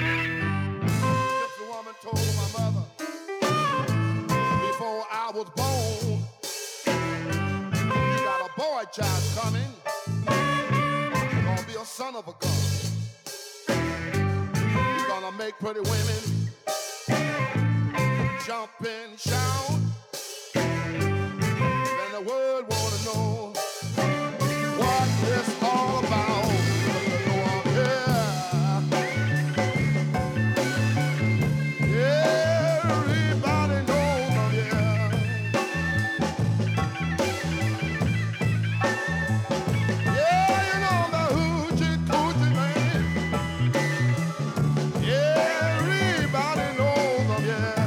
Just a woman told my mother before I was born, you got a boy child coming, gonna be a son of a gun. He's gonna make pretty women jump and shout. Then the world wanna know what it's all about. Everybody knows them, yeah. Yeah, you know the hoochie coochie man. Everybody knows them, yeah.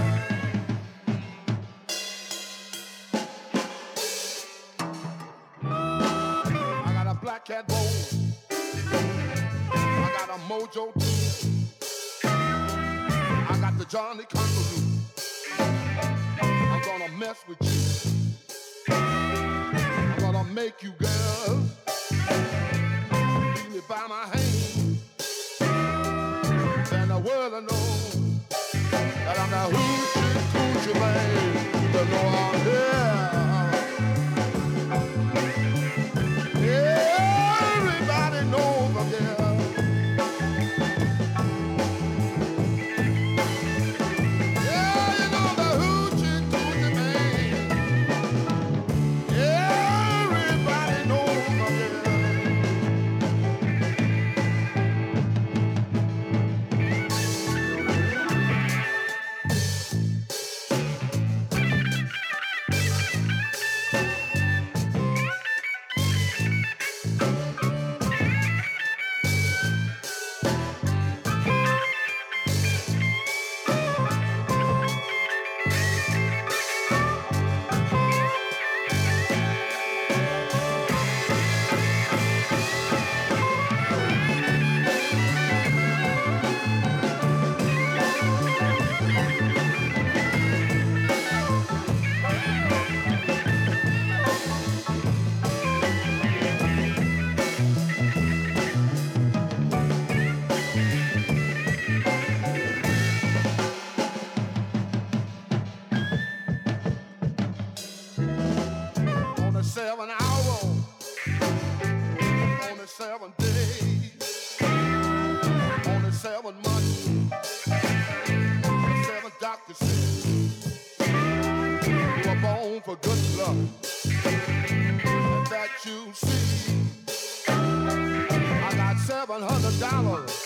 I got a black cat bowl. I got a mojo too. I got the Johnny Conqueror. I'm gonna mess with you. I'm gonna make you girls lead me by my hand. Then the world will know that I'm the hoochie coochie man. You know I'm here. Everybody knows I'm here. On the 7 hour, on the 7 days, on the 7 months, the 7 doctors said you were born for good luck, and that you see, I got $700